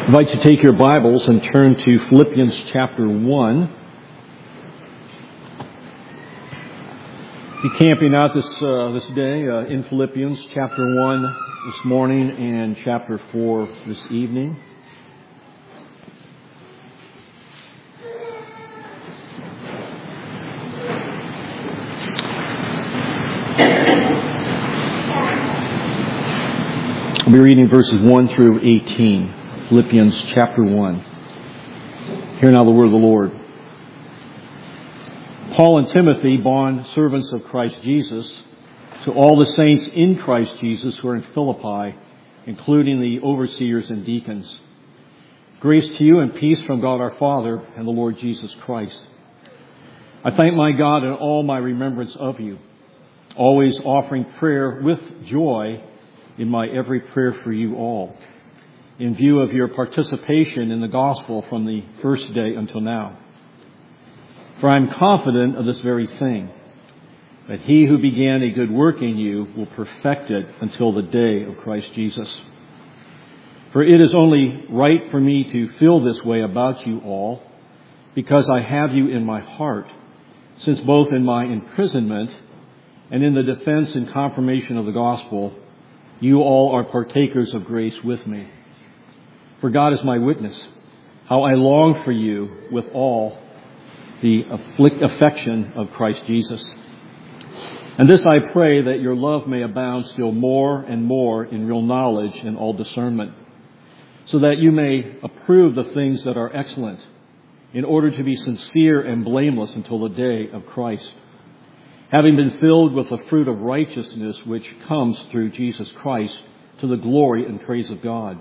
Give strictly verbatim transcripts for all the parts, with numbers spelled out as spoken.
I invite you to take your Bibles and turn to Philippians chapter one. Be camping out this uh, this day uh, in Philippians chapter one this morning and chapter four this evening. I'll be reading verses one through eighteen. Philippians chapter one. Hear now the word of the Lord. Paul and Timothy, bond servants of Christ Jesus, to all the saints in Christ Jesus who are in Philippi, including the overseers and deacons. Grace to you and peace from God our Father and the Lord Jesus Christ. I thank my God in all my remembrance of you, always offering prayer with joy in my every prayer for you all, in view of your participation in the gospel from the first day until now. For I am confident of this very thing, that he who began a good work in you will perfect it until the day of Christ Jesus. For it is only right for me to feel this way about you all, because I have you in my heart, since both in my imprisonment and in the defense and confirmation of the gospel, you all are partakers of grace with me. For God is my witness, how I long for you with all the afflict affection of Christ Jesus. And this I pray, that your love may abound still more and more in real knowledge and all discernment, so that you may approve the things that are excellent, in order to be sincere and blameless until the day of Christ, having been filled with the fruit of righteousness which comes through Jesus Christ, to the glory and praise of God.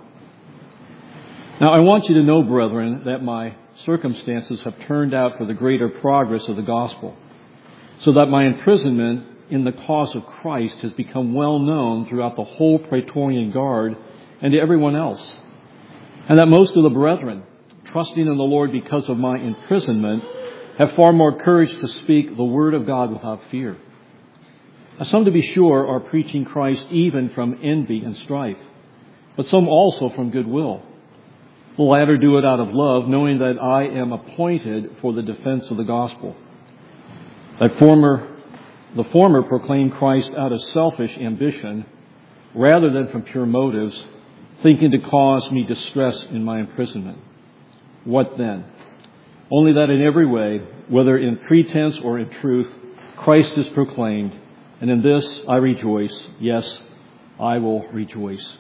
Now I want you to know, brethren, that my circumstances have turned out for the greater progress of the gospel, so that my imprisonment in the cause of Christ has become well known throughout the whole Praetorian Guard and to everyone else, and that most of the brethren, trusting in the Lord because of my imprisonment, have far more courage to speak the word of God without fear. Now, some, to be sure, are preaching Christ even from envy and strife, but some also from goodwill. The latter do it out of love, knowing that I am appointed for the defense of the gospel. That former, the former proclaim Christ out of selfish ambition, rather than from pure motives, thinking to cause me distress in my imprisonment. What then? Only that in every way, whether in pretense or in truth, Christ is proclaimed, and in this I rejoice. Yes, I will rejoice.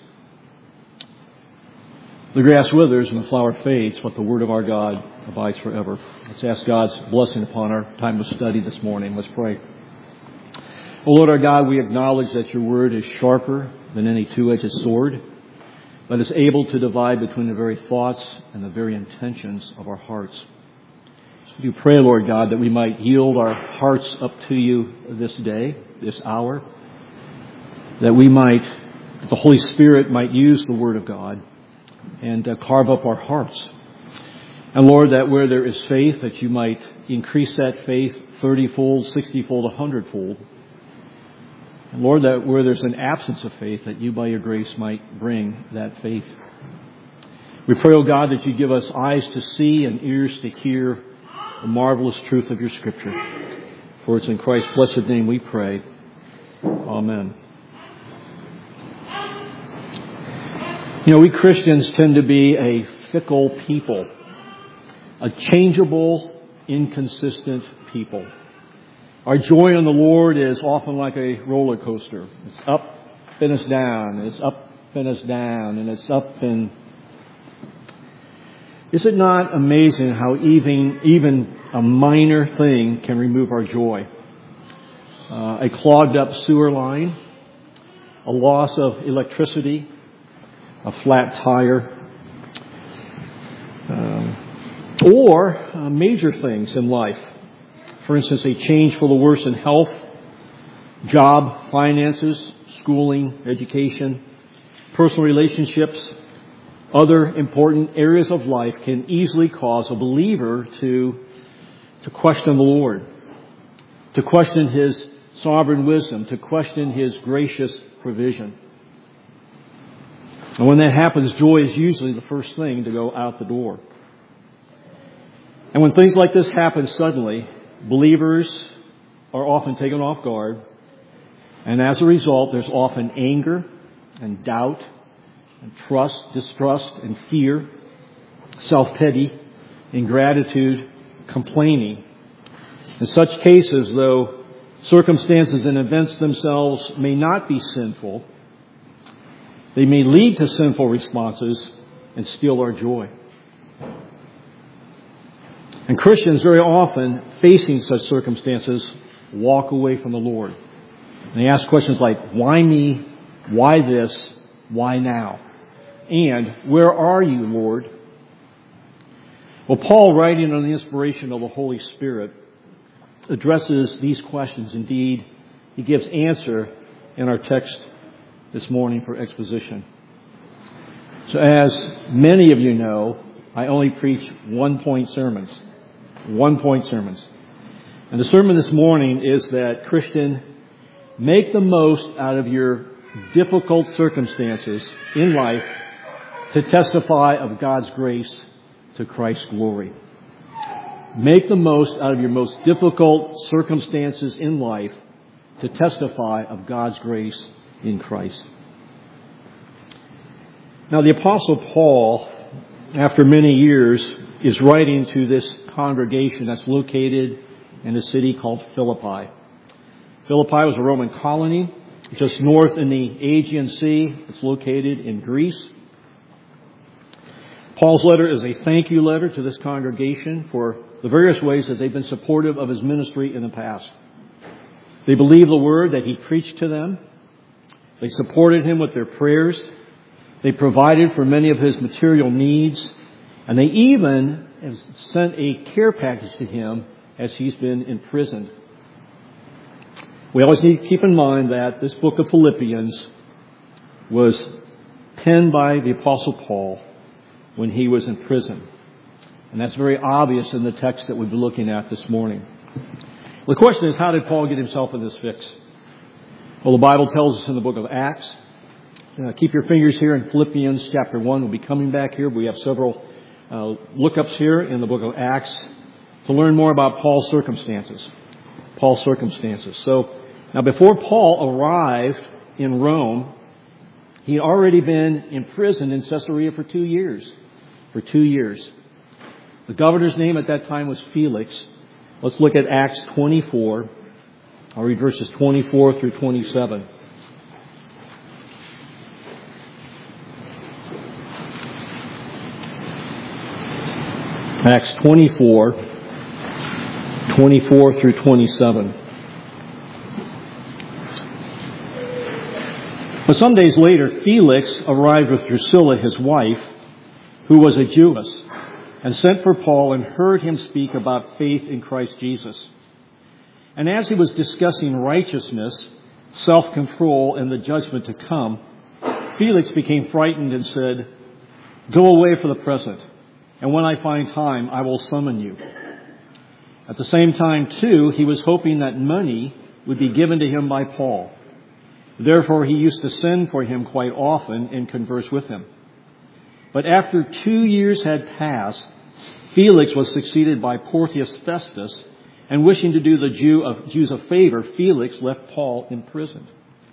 The grass withers and the flower fades, but the word of our God abides forever. Let's ask God's blessing upon our time of study this morning. Let's pray. O Lord our God, we acknowledge that your word is sharper than any two-edged sword, but is able to divide between the very thoughts and the very intentions of our hearts. We do pray, Lord God, that we might yield our hearts up to you this day, this hour, that we might, that the Holy Spirit might use the word of God and uh, carve up our hearts. And Lord, that where there is faith, that you might increase that faith thirty-fold, sixty-fold, a hundred-fold. And Lord, that where there's an absence of faith, that you by your grace might bring that faith. We pray, O God, that you give us eyes to see and ears to hear the marvelous truth of your Scripture. For it's in Christ's blessed name we pray. Amen. You know, we Christians tend to be a fickle people, a changeable, inconsistent people. Our joy in the Lord is often like a roller coaster. It's up and it's down, and it's up and it's down, and it's up and... Is it not amazing how even, even a minor thing can remove our joy? Uh, a clogged up sewer line, a loss of electricity, a flat tire, um, or uh, major things in life. For instance, a change for the worse in health, job, finances, schooling, education, personal relationships, other important areas of life can easily cause a believer to, to question the Lord, to question His sovereign wisdom, to question His gracious provision. And when that happens, joy is usually the first thing to go out the door. And when things like this happen suddenly, believers are often taken off guard. And as a result, there's often anger and doubt and trust, distrust and fear, self-pity, ingratitude, complaining. In such cases, though circumstances and events themselves may not be sinful, they may lead to sinful responses and steal our joy. And Christians very often, facing such circumstances, walk away from the Lord. And they ask questions like, why me? Why this? Why now? And where are you, Lord? Well, Paul, writing on the inspiration of the Holy Spirit, addresses these questions. Indeed, he gives answer in our text this morning for exposition. So as many of you know, I only preach one-point sermons. One-point sermons. And the sermon this morning is that, Christian, make the most out of your difficult circumstances in life to testify of God's grace to Christ's glory. Make the most out of your most difficult circumstances in life to testify of God's grace in Christ. Now, the Apostle Paul, after many years, is writing to this congregation that's located in a city called Philippi. Philippi was a Roman colony just north in the Aegean Sea. It's located in Greece. Paul's letter is a thank you letter to this congregation for the various ways that they've been supportive of his ministry in the past. They believed the word that he preached to them. They supported him with their prayers. They provided for many of his material needs. And they even have sent a care package to him as he's been imprisoned. We always need to keep in mind that this book of Philippians was penned by the Apostle Paul when he was in prison. And that's very obvious in the text that we'll be looking at this morning. The question is, how did Paul get himself in this fix? Well, the Bible tells us in the book of Acts. Uh, keep your fingers here in Philippians chapter one. We'll be coming back here. We have several uh, lookups here in the book of Acts to learn more about Paul's circumstances. Paul's circumstances. So, now before Paul arrived in Rome, he had already been imprisoned in Caesarea for two years. For two years. The governor's name at that time was Felix. Let's look at Acts twenty-four. I'll read verses twenty-four through twenty-seven. Acts twenty-four, twenty-four through twenty-seven. But some days later, Felix arrived with Drusilla, his wife, who was a Jewess, and sent for Paul and heard him speak about faith in Christ Jesus. And as he was discussing righteousness, self-control, and the judgment to come, Felix became frightened and said, "Go away for the present, and when I find time, I will summon you." At the same time, too, he was hoping that money would be given to him by Paul. Therefore, he used to send for him quite often and converse with him. But after two years had passed, Felix was succeeded by Porcius Festus, and wishing to do the Jew of, Jews a favor, Felix left Paul imprisoned.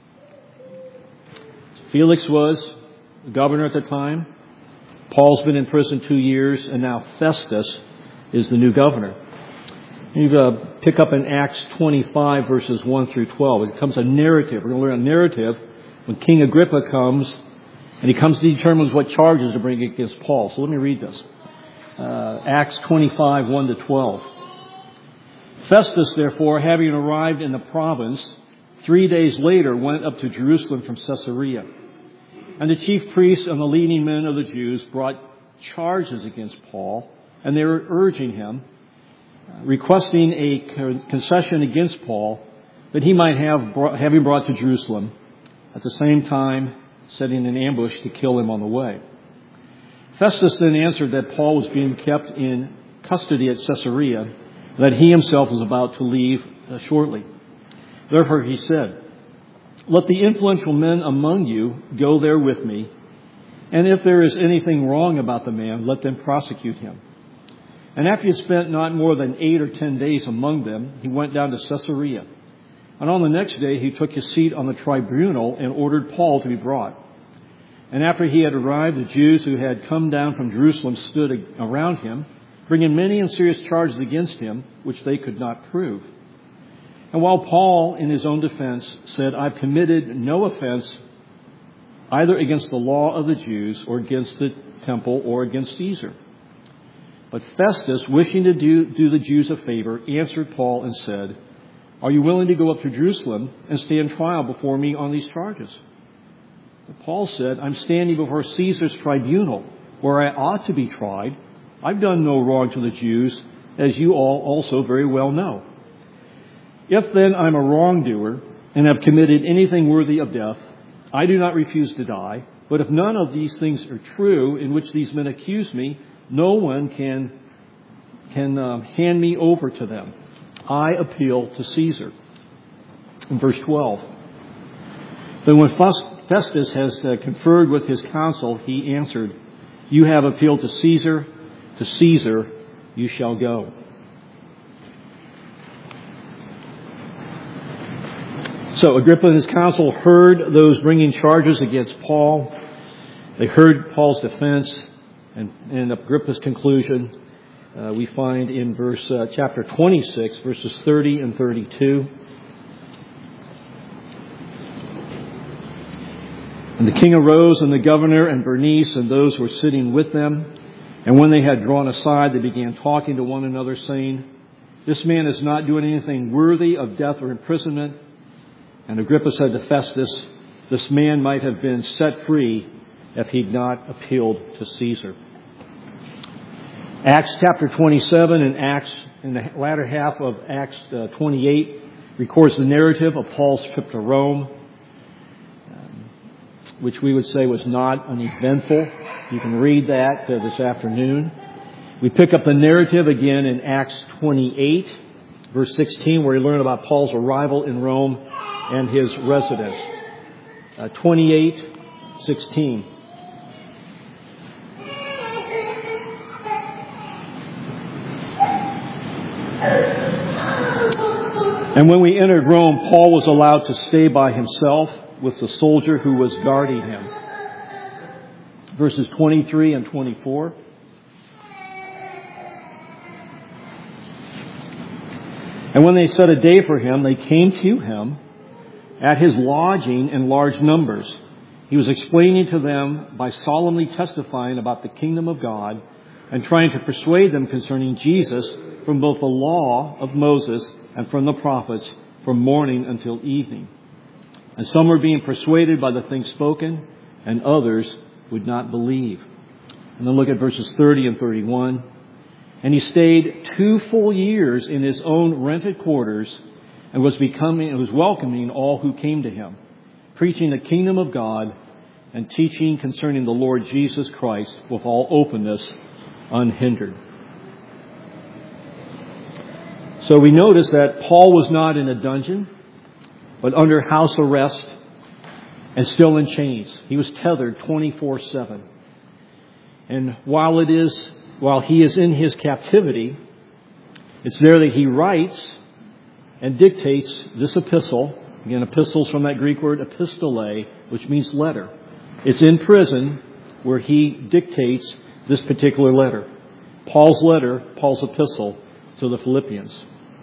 Felix was the governor at the time. Paul's been in prison two years, and now Festus is the new governor. You uh, pick up in Acts twenty-five, verses one through twelve. It becomes a narrative. We're going to learn a narrative when King Agrippa comes, and he comes to determine what charges to bring against Paul. So let me read this. Uh, Acts twenty-five, one to twelve. Festus, therefore, having arrived in the province, three days later went up to Jerusalem from Caesarea. And the chief priests and the leading men of the Jews brought charges against Paul, and they were urging him, requesting a concession against Paul that he might have, brought, have him brought to Jerusalem, at the same time setting an ambush to kill him on the way. Festus then answered that Paul was being kept in custody at Caesarea, that he himself was about to leave uh, shortly. Therefore he said, "Let the influential men among you go there with me, And if there is anything wrong about the man, let them prosecute him. And after he had spent not more than eight or ten days among them, he went down to Caesarea. And on the next day he took his seat on the tribunal and ordered Paul to be brought. And after he had arrived, the Jews who had come down from Jerusalem stood around him, bringing many and serious charges against him, which they could not prove. And while Paul, in his own defense, said, I've committed no offense either against the law of the Jews or against the temple or against Caesar. But Festus, wishing to do, do the Jews a favor, answered Paul and said, Are you willing to go up to Jerusalem and stand trial before me on these charges? But Paul said, I'm standing before Caesar's tribunal, where I ought to be tried. I've done no wrong to the Jews, as you all also very well know. If then I'm a wrongdoer and have committed anything worthy of death, I do not refuse to die. But if none of these things are true in which these men accuse me, no one can, can uh, hand me over to them. I appeal to Caesar. In verse twelve. Then when Festus has uh, conferred with his council, he answered, You have appealed to Caesar. To Caesar you shall go. So Agrippa and his council heard those bringing charges against Paul. They heard Paul's defense, and in Agrippa's conclusion, uh, we find in verse uh, chapter twenty-six, verses thirty and thirty-two. And the king arose, and the governor and Bernice and those who were sitting with them. And when they had drawn aside, they began talking to one another, saying, This man is not doing anything worthy of death or imprisonment. And Agrippa said to Festus, This man might have been set free if he'd not appealed to Caesar. Acts chapter twenty-seven and Acts, in the latter half of Acts uh, twenty-eight, records the narrative of Paul's trip to Rome, um, which we would say was not uneventful. You can read that uh, this afternoon. We pick up the narrative again in Acts twenty-eight, verse sixteen, where we learn about Paul's arrival in Rome and his residence. Uh, twenty-eight sixteen. And when we entered Rome, Paul was allowed to stay by himself with the soldier who was guarding him. Verses twenty-three and twenty-four. And when they set a day for him, they came to him at his lodging in large numbers. He was explaining to them by solemnly testifying about the kingdom of God and trying to persuade them concerning Jesus from both the law of Moses and from the prophets from morning until evening. And some were being persuaded by the things spoken, and others would not believe. And then look at verses thirty and thirty-one. And he stayed two full years in his own rented quarters and was becoming and was welcoming all who came to him, preaching the kingdom of God and teaching concerning the Lord Jesus Christ with all openness, unhindered. So we notice that Paul was not in a dungeon, but under house arrest and still in chains. He was tethered twenty-four seven. And while it is, while he is in his captivity, it's there that he writes and dictates this epistle. Again, epistles from that Greek word epistole, which means letter. It's in prison where he dictates this particular letter. Paul's letter, Paul's epistle to the Philippians.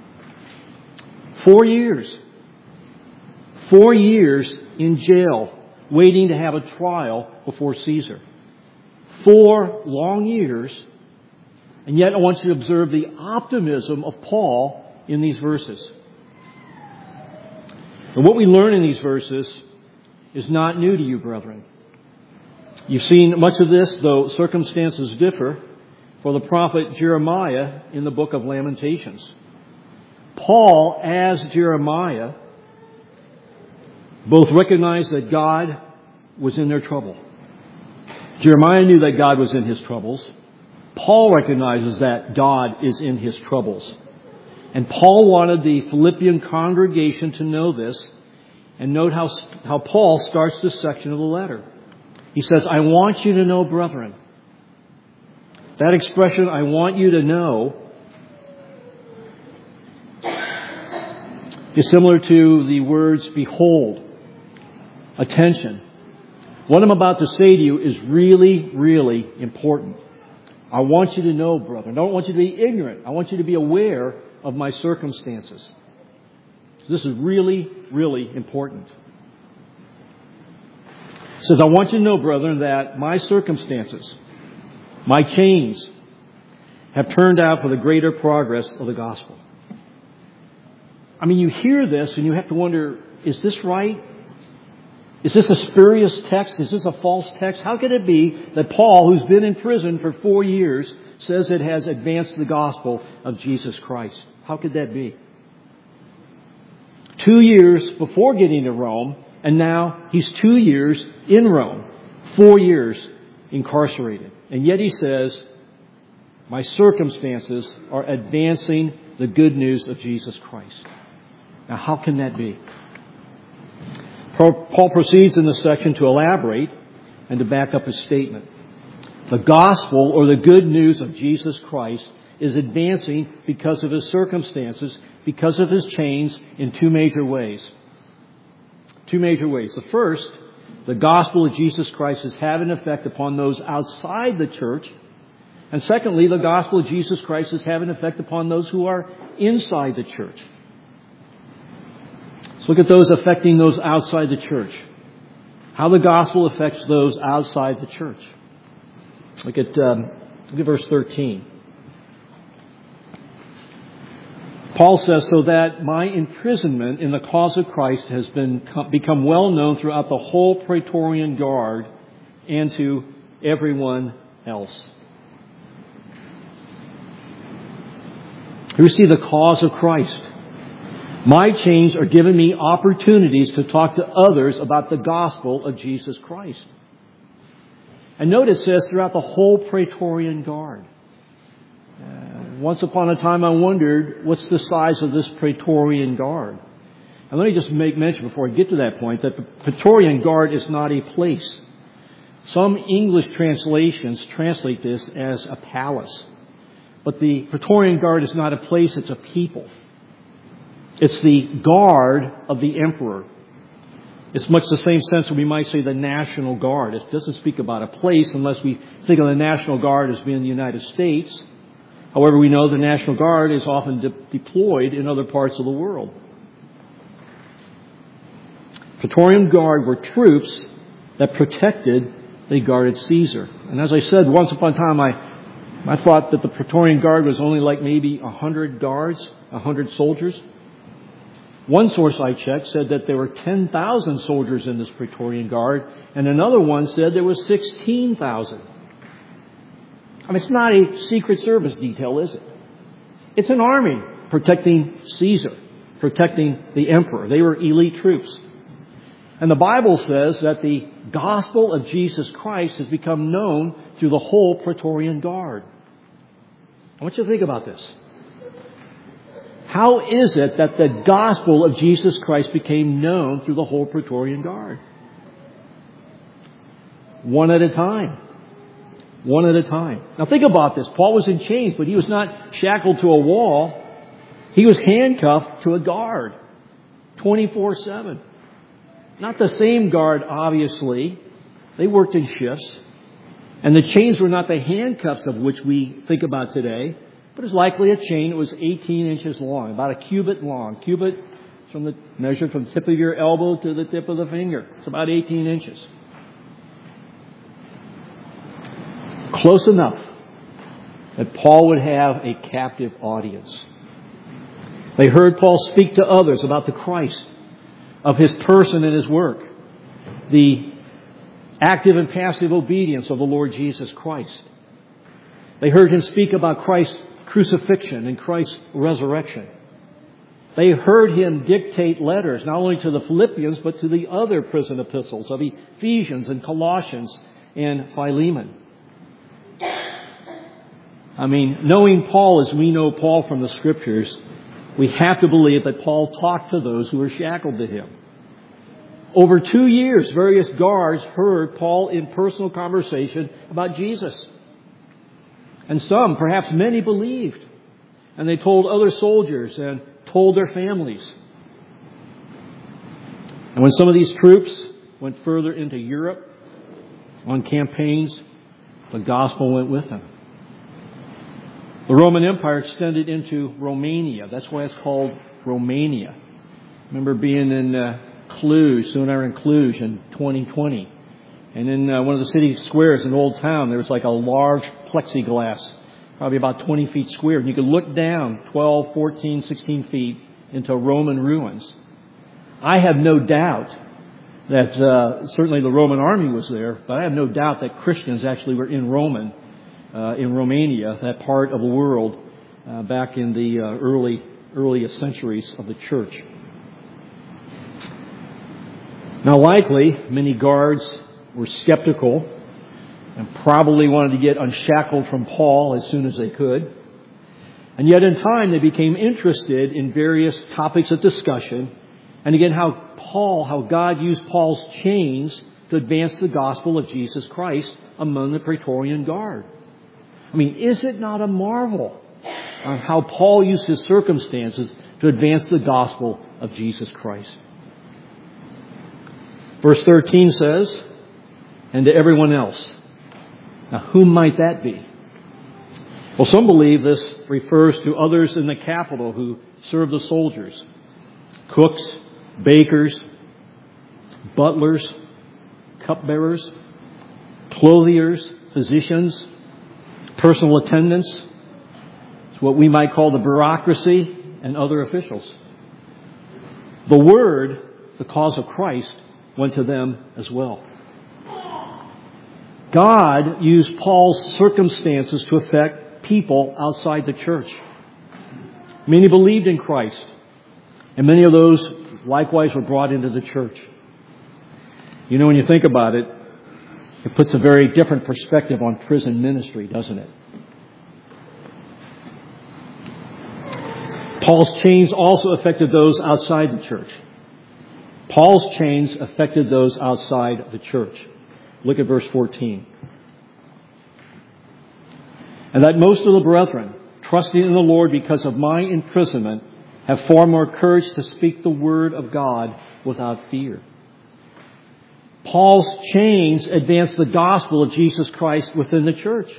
Four years. Four years in jail, waiting to have a trial before Caesar. Four long years. And yet I want you to observe the optimism of Paul in these verses. And what we learn in these verses is not new to you, brethren. You've seen much of this, though circumstances differ, for the prophet Jeremiah in the book of Lamentations. Paul, as Jeremiah, both recognized that God was in their trouble. Jeremiah knew that God was in his troubles. Paul recognizes that God is in his troubles. And Paul wanted the Philippian congregation to know this. And note how, how Paul starts this section of the letter. He says, I want you to know, brethren. That expression, I want you to know, is similar to the words, behold, attention. What I'm about to say to you is really, really important. I want you to know, brethren. I don't want you to be ignorant. I want you to be aware of my circumstances. This is really, really important. It says, I want you to know, brethren, that my circumstances, my chains, have turned out for the greater progress of the gospel. I mean, you hear this and you have to wonder, is this right? Is this a spurious text? Is this a false text? How could it be that Paul, who's been in prison for four years, says it has advanced the gospel of Jesus Christ? How could that be? Two years before getting to Rome, and now he's two years in Rome, four years incarcerated. And yet he says, my circumstances are advancing the good news of Jesus Christ. Now, how can that be? Paul proceeds in this section to elaborate and to back up his statement. The gospel, or the good news of Jesus Christ, is advancing because of his circumstances, because of his chains, in two major ways. Two major ways. The first, the gospel of Jesus Christ is having an effect upon those outside the church. And secondly, the gospel of Jesus Christ is having an effect upon those who are inside the church. Let's look at those affecting those outside the church. How the gospel affects those outside the church. Look at, um, look at verse thirteen. Paul says, so that my imprisonment in the cause of Christ has been become well known throughout the whole Praetorian Guard and to everyone else. Here we see the cause of Christ. My chains are giving me opportunities to talk to others about the gospel of Jesus Christ. And notice it says throughout the whole Praetorian Guard. Uh, once upon a time I wondered, what's the size of this Praetorian Guard? And let me just make mention before I get to that point that the Praetorian Guard is not a place. Some English translations translate this as a palace. But the Praetorian Guard is not a place, it's a people. It's the guard of the emperor. It's much the same sense that we might say the National Guard. It doesn't speak about a place unless we think of the National Guard as being the United States. However, we know the National Guard is often de- deployed in other parts of the world. Praetorian Guard were troops that protected, they guarded Caesar. And as I said, once upon a time I, I thought that the Praetorian Guard was only like maybe a hundred guards, a hundred soldiers. One source I checked said that there were ten thousand soldiers in this Praetorian Guard, and another one said there was sixteen thousand. I mean, it's not a Secret Service detail, is it? It's an army protecting Caesar, protecting the emperor. They were elite troops. And the Bible says that the gospel of Jesus Christ has become known through the whole Praetorian Guard. I want you to think about this. How is it that the gospel of Jesus Christ became known through the whole Praetorian Guard? One at a time. One at a time. Now think about this. Paul was in chains, but he was not shackled to a wall. He was handcuffed to a guard. twenty-four seven. Not the same guard, obviously. They worked in shifts. And the chains were not the handcuffs of which we think about today. But it's likely a chain that was eighteen inches long, about a cubit long. Cubit from the measured from the tip of your elbow to the tip of the finger. It's about eighteen inches. Close enough that Paul would have a captive audience. They heard Paul speak to others about the Christ, of his person and his work, the active and passive obedience of the Lord Jesus Christ. They heard him speak about Christ's crucifixion and Christ's resurrection. They heard him dictate letters not only to the Philippians but to the other prison epistles of Ephesians and Colossians and Philemon. I mean, knowing Paul as we know Paul from the Scriptures, we have to believe that Paul talked to those who were shackled to him. Over two years, various guards heard Paul in personal conversation about Jesus. And some, perhaps many, believed. And they told other soldiers and told their families. And when some of these troops went further into Europe on campaigns, the gospel went with them. The Roman Empire extended into Romania. That's why it's called Romania. I remember being in uh, Cluj, soon I in Cluj in twenty twenty. And in uh, one of the city squares in Old Town, there was like a large plexiglass, probably about twenty feet square. And you could look down twelve, fourteen, sixteen feet into Roman ruins. I have no doubt that uh, certainly the Roman army was there, but I have no doubt that Christians actually were in Roman, uh, in Romania, that part of the world, uh, back in the uh, early, earliest centuries of the church. Now, likely, many guards were skeptical and probably wanted to get unshackled from Paul as soon as they could. And yet in time, they became interested in various topics of discussion. And again, how Paul, how God used Paul's chains to advance the gospel of Jesus Christ among the Praetorian Guard. I mean, is it not a marvel on how Paul used his circumstances to advance the gospel of Jesus Christ? Verse thirteen says, and to everyone else. Now, who might that be? Well, some believe this refers to others in the capital who serve the soldiers. Cooks, bakers, butlers, cupbearers, clothiers, physicians, personal attendants. It's what we might call the bureaucracy and other officials. The word, the cause of Christ, went to them as well. God used Paul's circumstances to affect people outside the church. Many believed in Christ, and many of those likewise were brought into the church. You know, when you think about it, it puts a very different perspective on prison ministry, doesn't it? Paul's chains also affected those outside the church. Paul's chains affected those outside the church. Look at verse fourteen. And that most of the brethren, trusting in the Lord because of my imprisonment, have far more courage to speak the word of God without fear. Paul's chains advanced the gospel of Jesus Christ within the church.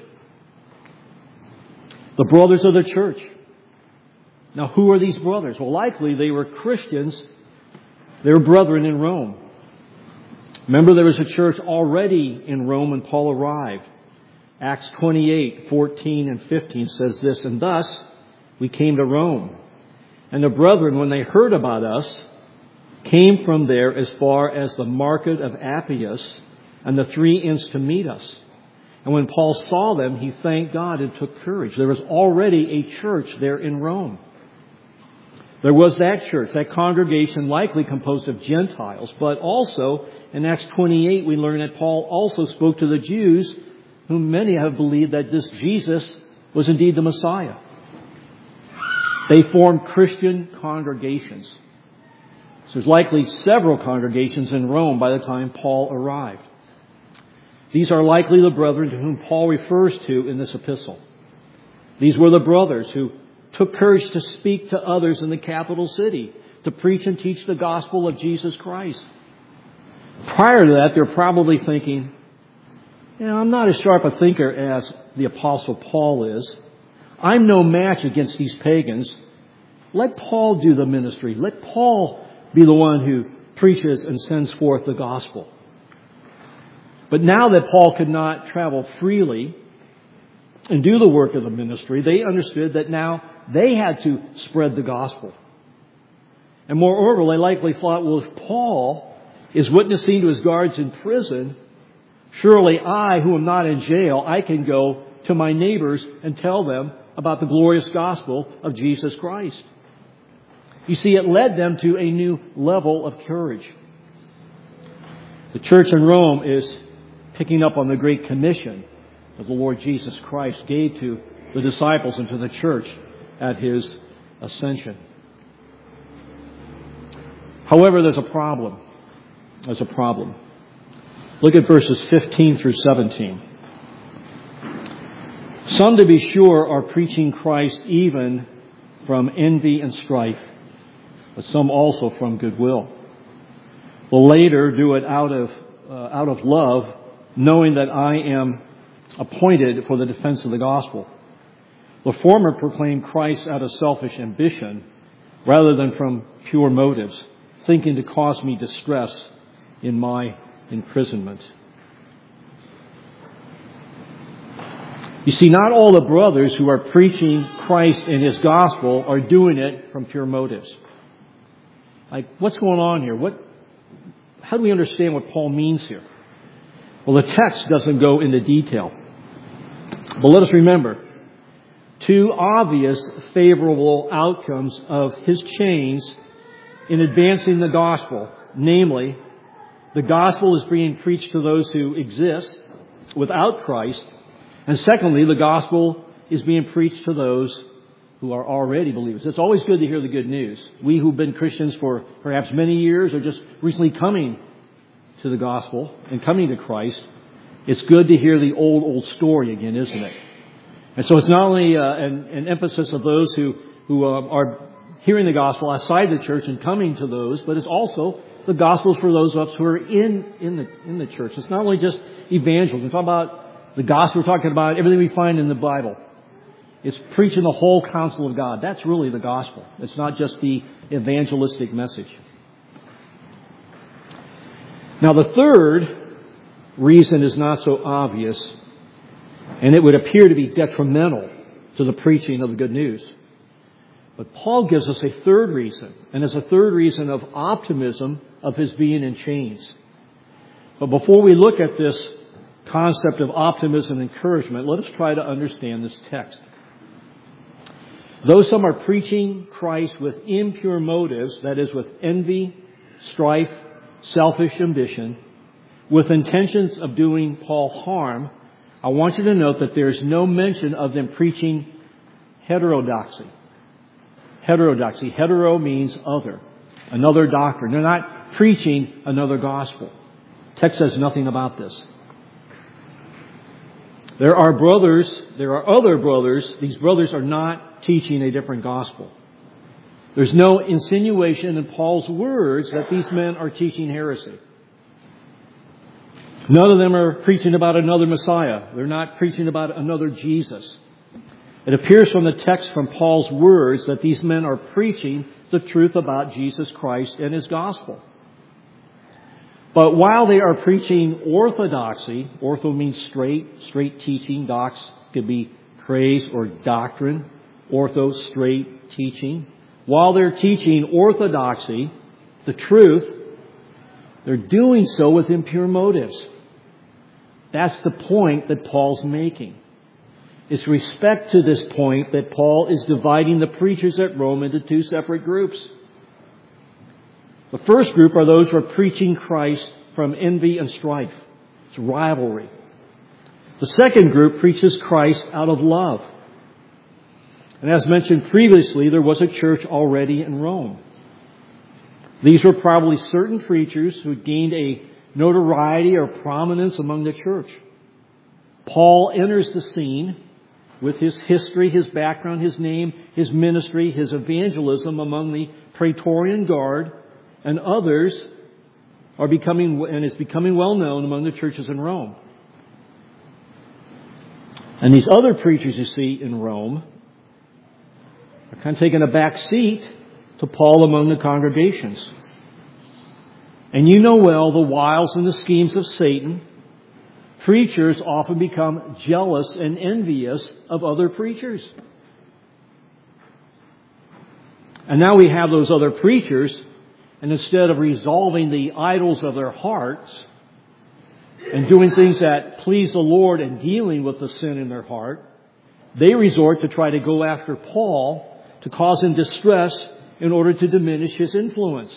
The brothers of the church. Now, who are these brothers? Well, likely they were Christians. They were brethren in Rome. Remember, there was a church already in Rome when Paul arrived. Acts twenty-eight, fourteen and fifteen says this, and thus we came to Rome. And the brethren, when they heard about us, came from there as far as the market of Appius and the Three Inns to meet us. And when Paul saw them, he thanked God and took courage. There was already a church there in Rome. There was that church, that congregation likely composed of Gentiles, but also in Acts twenty-eight we learn that Paul also spoke to the Jews, whom many have believed that this Jesus was indeed the Messiah. They formed Christian congregations. So there's likely several congregations in Rome by the time Paul arrived. These are likely the brethren to whom Paul refers to in this epistle. These were the brothers who took courage to speak to others in the capital city, to preach and teach the gospel of Jesus Christ. Prior to that, they're probably thinking, you know, I'm not as sharp a thinker as the Apostle Paul is. I'm no match against these pagans. Let Paul do the ministry. Let Paul be the one who preaches and sends forth the gospel. But now that Paul could not travel freely and do the work of the ministry, they understood that now they had to spread the gospel. And moreover, they likely thought, well, if Paul is witnessing to his guards in prison, surely I, who am not in jail, I can go to my neighbors and tell them about the glorious gospel of Jesus Christ. You see, it led them to a new level of courage. The church in Rome is picking up on the Great Commission that the Lord Jesus Christ gave to the disciples and to the church at His ascension. However, there's a problem. as a problem. Look at verses fifteen through seventeen. Some, to be sure, are preaching Christ even from envy and strife, but some also from goodwill. The later do it out of uh, out of love, knowing that I am appointed for the defense of the gospel. The former proclaim Christ out of selfish ambition rather than from pure motives, thinking to cause me distress in my imprisonment. You see, not all the brothers who are preaching Christ and His gospel are doing it from pure motives. Like, what's going on here? What? How do we understand what Paul means here? Well, the text doesn't go into detail. But let us remember two obvious favorable outcomes of his chains in advancing the gospel. Namely, the gospel is being preached to those who exist without Christ. And secondly, the gospel is being preached to those who are already believers. It's always good to hear the good news. We who've been Christians for perhaps many years or just recently coming to the gospel and coming to Christ, it's good to hear the old, old story again, isn't it? And so it's not only uh, an, an emphasis of those who, who uh, are hearing the gospel outside the church and coming to those, but it's also the gospel for those of us who are in, in, the, in the church. It's not only just evangelism. We're talking about the gospel. We're talking about everything we find in the Bible. It's preaching the whole counsel of God. That's really the gospel. It's not just the evangelistic message. Now, the third reason is not so obvious, and it would appear to be detrimental to the preaching of the good news. But Paul gives us a third reason, and it's a third reason of optimism of his being in chains. But before we look at this concept of optimism and encouragement, let us try to understand this text. Though some are preaching Christ with impure motives, that is, with envy, strife, selfish ambition, with intentions of doing Paul harm, I want you to note that there is no mention of them preaching heterodoxy. Heterodoxy. Hetero means other, another doctrine. They're not preaching another gospel. Text says nothing about this. There are brothers, there are other brothers. These brothers are not teaching a different gospel. There's no insinuation in Paul's words that these men are teaching heresy. None of them are preaching about another Messiah. They're not preaching about another Jesus. It appears from the text from Paul's words that these men are preaching the truth about Jesus Christ and His gospel. But while they are preaching orthodoxy, ortho means straight, straight teaching. Dox could be praise or doctrine. Ortho, straight teaching. While they're teaching orthodoxy, the truth, they're doing so with impure motives. That's the point that Paul's making. It's respect to this point that Paul is dividing the preachers at Rome into two separate groups. The first group are those who are preaching Christ from envy and strife. It's rivalry. The second group preaches Christ out of love. And as mentioned previously, there was a church already in Rome. These were probably certain preachers who had gained a notoriety or prominence among the church. Paul enters the scene with his history, his background, his name, his ministry, his evangelism among the Praetorian Guard, and others are becoming, and is becoming well known among the churches in Rome. And these other preachers you see in Rome are kind of taking a back seat to Paul among the congregations. And you know well the wiles and the schemes of Satan. Preachers often become jealous and envious of other preachers. And now we have those other preachers, and instead of resolving the idols of their hearts and doing things that please the Lord and dealing with the sin in their heart, they resort to try to go after Paul to cause him distress in order to diminish his influence.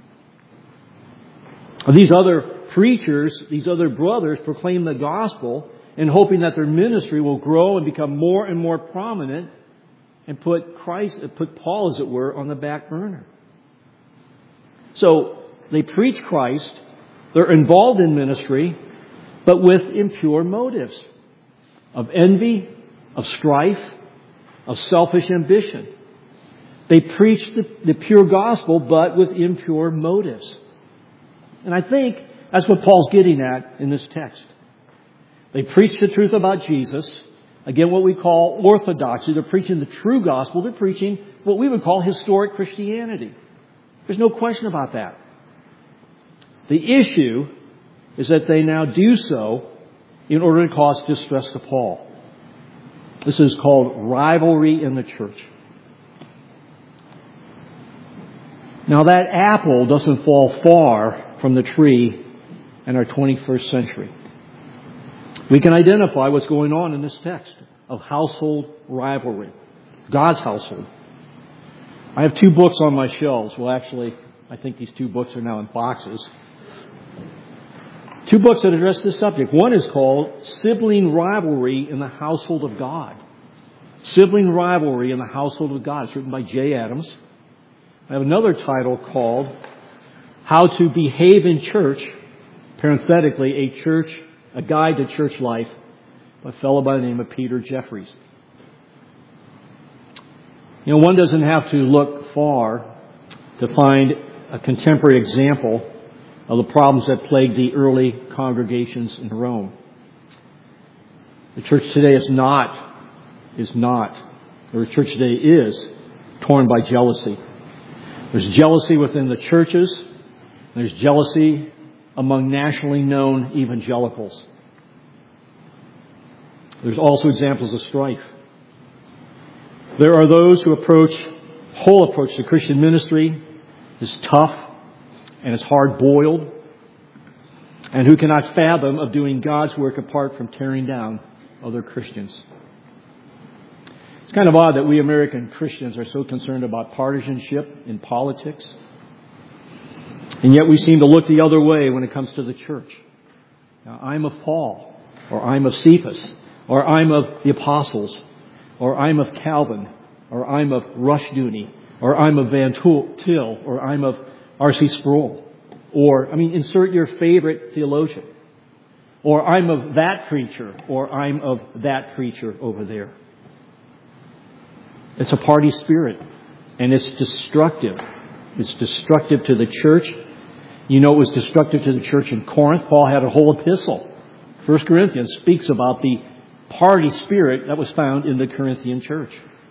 These other preachers, these other brothers proclaim the gospel in hoping that their ministry will grow and become more and more prominent and put Christ, put Paul, as it were, on the back burner. So they preach Christ They're involved in ministry, but with impure motives of envy, of strife, of selfish ambition. They preach the, the pure gospel, but with impure motives. And I think that's what Paul's getting at in this text. They preach the truth about Jesus. Again, what we call orthodoxy. They're preaching the true gospel. They're preaching what we would call historic Christianity. There's no question about that. The issue is that they now do so in order to cause distress to Paul. This is called rivalry in the church. Now that apple doesn't fall far from the tree in our twenty-first century. We can identify what's going on in this text of household rivalry. God's household. I have two books on my shelves. Well, actually, I think these two books are now in boxes. Two books that address this subject. One is called Sibling Rivalry in the Household of God. Sibling Rivalry in the Household of God. It's written by Jay Adams. I have another title called How to Behave in Church, parenthetically, a church, a guide to church life, by a fellow by the name of Peter Jeffries. You know, one doesn't have to look far to find a contemporary example of the problems that plagued the early congregations in Rome. The church today is not, is not, or the church today is torn by jealousy. There's jealousy within the churches. There's jealousy among nationally known evangelicals. There's also examples of strife. There are those who approach, whole approach to Christian ministry is tough and is hard-boiled, and who cannot fathom of doing God's work apart from tearing down other Christians. It's kind of odd that we American Christians are so concerned about partisanship in politics, and yet we seem to look the other way when it comes to the church. Now, I'm of Paul, or I'm of Cephas, or I'm of the apostles, or I'm of Calvin, or I'm of Rushdoony, or I'm of Van Til, or I'm of R C Sproul. Or, I mean, insert your favorite theologian. Or I'm of that preacher, or I'm of that preacher over there. It's a party spirit, and it's destructive. It's destructive to the church. You know, it was destructive to the church in Corinth. Paul had a whole epistle. First Corinthians speaks about the party spirit that was found in the Corinthian church.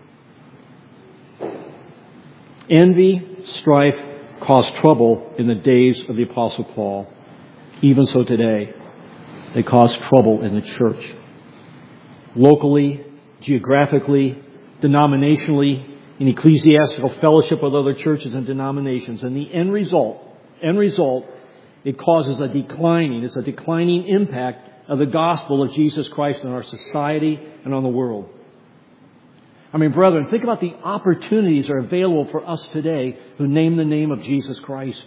Envy, strife, caused trouble in the days of the Apostle Paul. Even so today, they cause trouble in the church. Locally, geographically, denominationally, in ecclesiastical fellowship with other churches and denominations. And the end result, end result, it causes a declining, it's a declining impact of the gospel of Jesus Christ in our society and on the world. I mean, brethren, think about the opportunities that are available for us today who name the name of Jesus Christ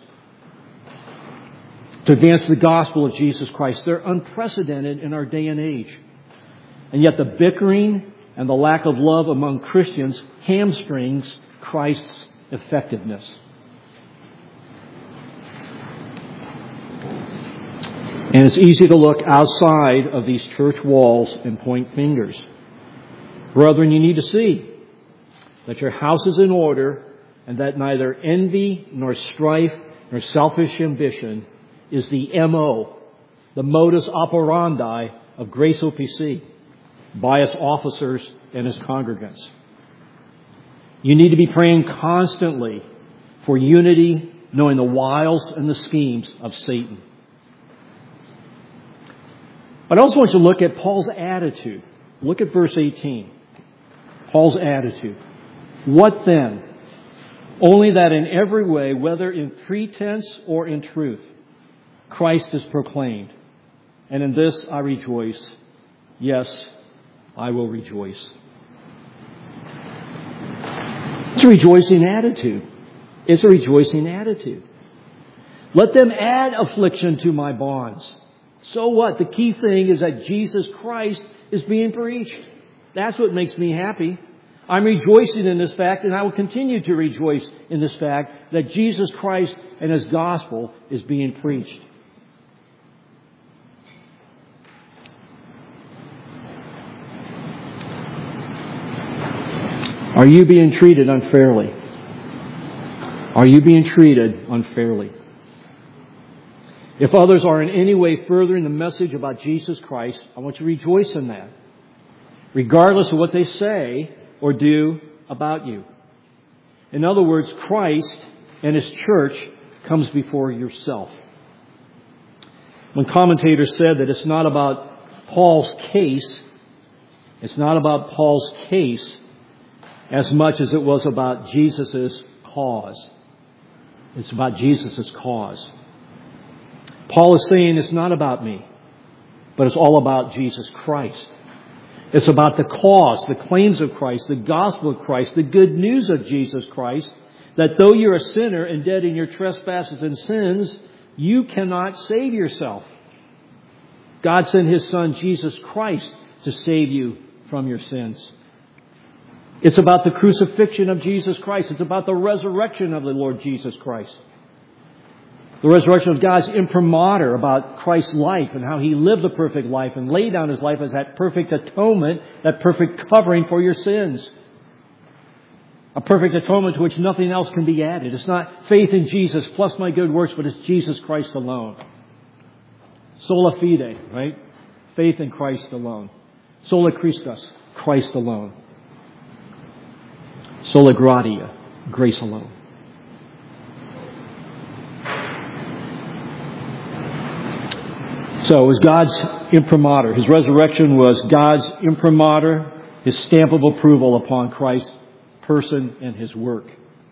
to advance the gospel of Jesus Christ. They're unprecedented in our day and age. And yet the bickering and the lack of love among Christians hamstrings Christ's effectiveness. And it's easy to look outside of these church walls and point fingers. Brethren, you need to see that your house is in order and that neither envy nor strife nor selfish ambition is the M O, the modus operandi of Grace O P C, by its officers and its congregants. You need to be praying constantly for unity, knowing the wiles and the schemes of Satan. But I also want you to look at Paul's attitude. Look at verse eighteen. Paul's attitude. What then? Only that in every way, whether in pretense or in truth, Christ is proclaimed. And in this I rejoice. Yes, I will rejoice. It's a rejoicing attitude. It's a rejoicing attitude. Let them add affliction to my bonds. So what? The key thing is that Jesus Christ is being preached. That's what makes me happy. I'm rejoicing in this fact, and I will continue to rejoice in this fact that Jesus Christ and His gospel is being preached. Are you being treated unfairly? Are you being treated unfairly? If others are in any way furthering the message about Jesus Christ, I want you to rejoice in that, regardless of what they say or do about you. In other words, Christ and His church comes before yourself. When commentators said that it's not about Paul's case, it's not about Paul's case as much as it was about Jesus' cause. It's about Jesus' cause. Paul is saying it's not about me, but it's all about Jesus Christ. It's about the cause, the claims of Christ, the gospel of Christ, the good news of Jesus Christ, that though you're a sinner and dead in your trespasses and sins, you cannot save yourself. God sent His Son, Jesus Christ, to save you from your sins. It's about the crucifixion of Jesus Christ. It's about the resurrection of the Lord Jesus Christ. The resurrection of God's imprimatur about Christ's life and how He lived the perfect life and laid down His life as that perfect atonement, that perfect covering for your sins. A perfect atonement to which nothing else can be added. It's not faith in Jesus plus my good works, but it's Jesus Christ alone. Sola fide, right? Faith in Christ alone. Sola Christus, Christ alone. Sola gratia, grace alone. So it was God's imprimatur. His resurrection was God's imprimatur, His stamp of approval upon Christ's person and His work.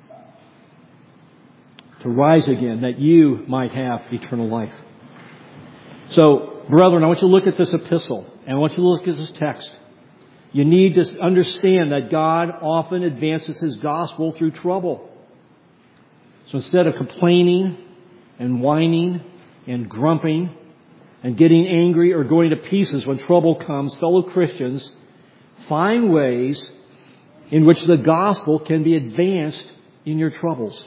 To rise again, that you might have eternal life. So, brethren, I want you to look at this epistle, and I want you to look at this text. You need to understand that God often advances His gospel through trouble. So instead of complaining and whining and grumping and getting angry or going to pieces when trouble comes, fellow Christians, find ways in which the gospel can be advanced in your troubles.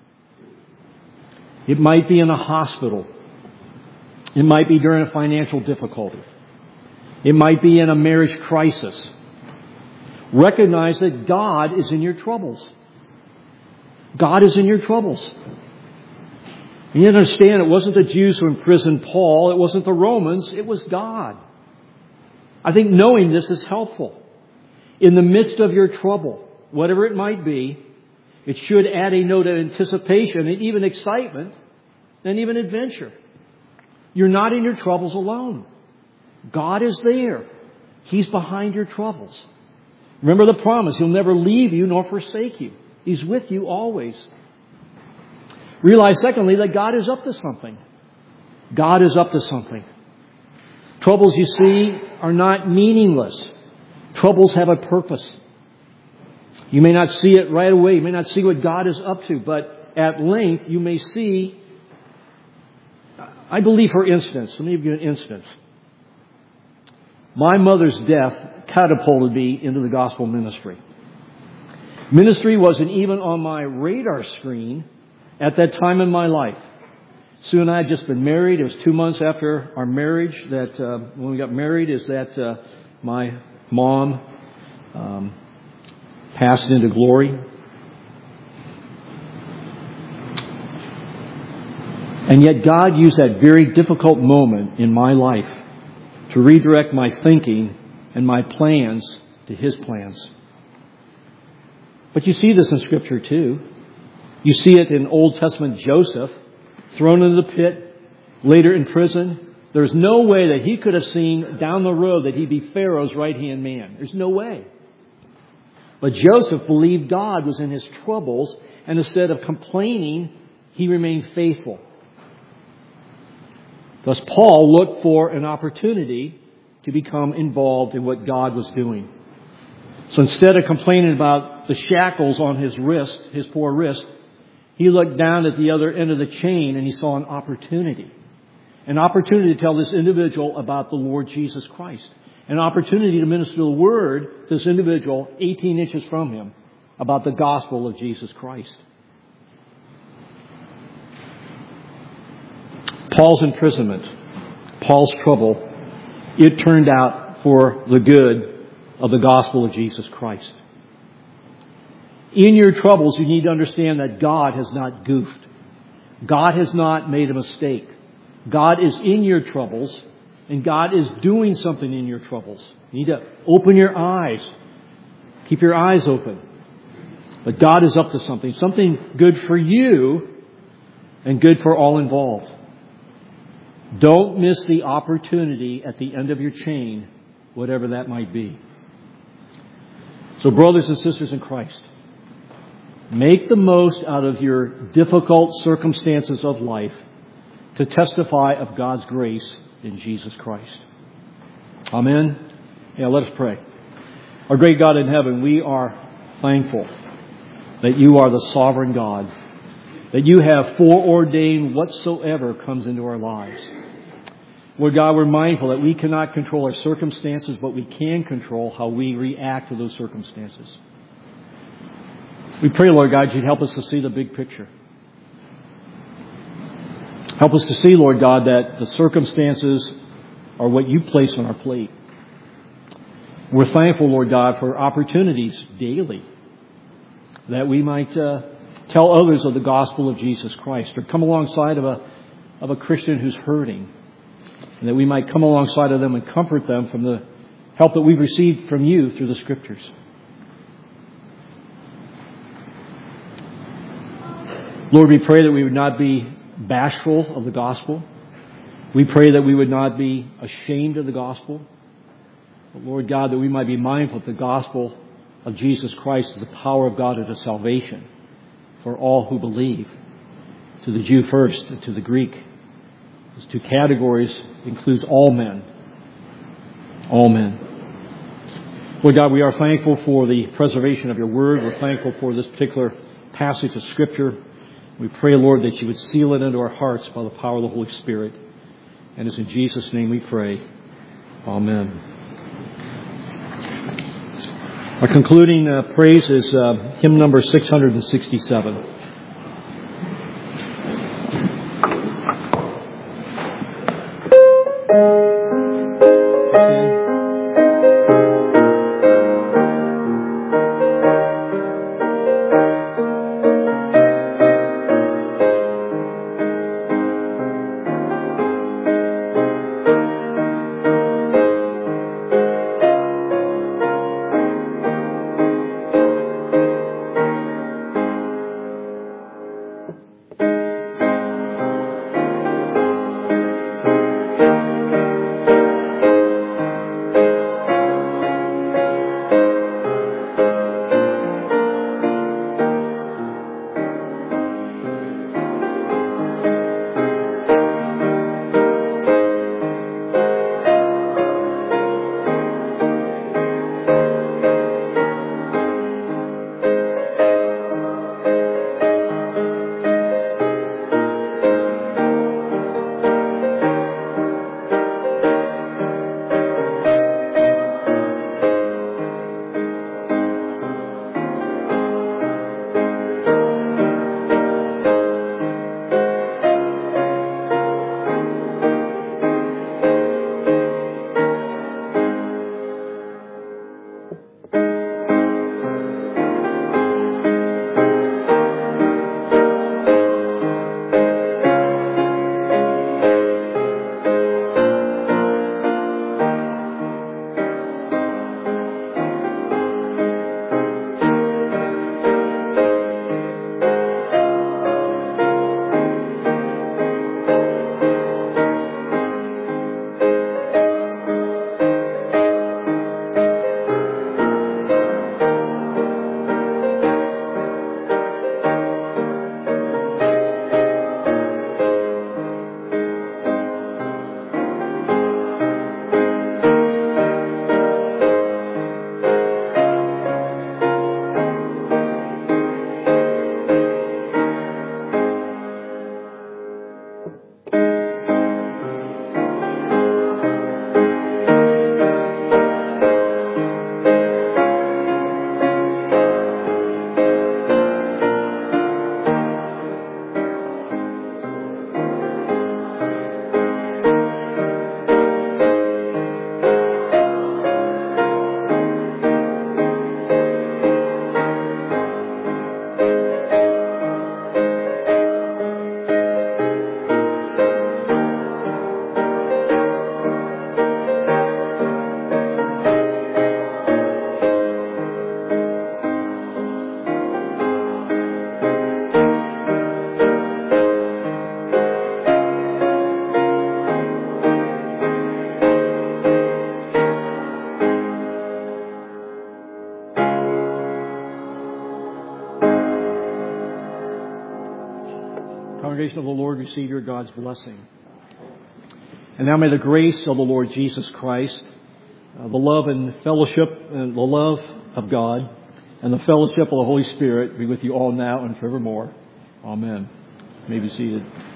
It might be in a hospital. It might be during a financial difficulty. It might be in a marriage crisis. Recognize that God is in your troubles. God is in your troubles. You need to understand it wasn't the Jews who imprisoned Paul. It wasn't the Romans. It was God. I think knowing this is helpful. In the midst of your trouble, whatever it might be, it should add a note of anticipation and even excitement and even adventure. You're not in your troubles alone. God is there. He's behind your troubles. Remember the promise. He'll never leave you nor forsake you. He's with you always. Realize, secondly, that God is up to something. God is up to something. Troubles, you see, are not meaningless. Troubles have a purpose. You may not see it right away. You may not see what God is up to. But at length, you may see. I believe, for instance, let me give you an instance. My mother's death catapulted me into the gospel ministry. Ministry wasn't even on my radar screen at that time in my life. Sue and I had just been married. It was two months after our marriage that uh, when we got married is that uh, my mom um, passed into glory. And yet God used that very difficult moment in my life to redirect my thinking and my plans to His plans. But you see this in Scripture too. You see it in Old Testament Joseph, thrown into the pit, later in prison. There's no way that he could have seen down the road that he'd be Pharaoh's right-hand man. There's no way. But Joseph believed God was in his troubles, and instead of complaining, he remained faithful. Thus, Paul looked for an opportunity to become involved in what God was doing. So instead of complaining about the shackles on his wrist, his poor wrist, he looked down at the other end of the chain and he saw an opportunity. An opportunity to tell this individual about the Lord Jesus Christ. An opportunity to minister the word to this individual eighteen inches from him about the gospel of Jesus Christ. Paul's imprisonment, Paul's trouble, it turned out for the good of the gospel of Jesus Christ. In your troubles, you need to understand that God has not goofed. God has not made a mistake. God is in your troubles, and God is doing something in your troubles. You need to open your eyes. Keep your eyes open. But God is up to something. Something good for you and good for all involved. Don't miss the opportunity at the end of your chain, whatever that might be. So brothers and sisters in Christ, make the most out of your difficult circumstances of life to testify of God's grace in Jesus Christ. Amen. Yeah, let us pray. Our great God in heaven, we are thankful that you are the sovereign God, that you have foreordained whatsoever comes into our lives. Lord God, we're mindful that we cannot control our circumstances, but we can control how we react to those circumstances. We pray, Lord God, you'd help us to see the big picture. Help us to see, Lord God, that the circumstances are what you place on our plate. We're thankful, Lord God, for opportunities daily that we might uh, tell others of the gospel of Jesus Christ, or come alongside of a of a Christian who's hurting, and that we might come alongside of them and comfort them from the help that we've received from you through the Scriptures. Lord, we pray that we would not be bashful of the gospel. We pray that we would not be ashamed of the gospel. But Lord God, that we might be mindful that the gospel of Jesus Christ is the power of God unto salvation for all who believe, to the Jew first and to the Greek. Those two categories includes all men. All men. Lord God, we are thankful for the preservation of your word. We're thankful for this particular passage of Scripture. We pray, Lord, that you would seal it into our hearts by the power of the Holy Spirit. And it's in Jesus' name we pray. Amen. Our concluding uh, praise is uh, hymn number six hundred sixty-seven. salutation of the Lord, receive your God's blessing. And now may the grace of the Lord Jesus Christ, uh, the love and fellowship and the love of God, and the fellowship of the Holy Spirit be with you all now and forevermore. Amen. You may be seated.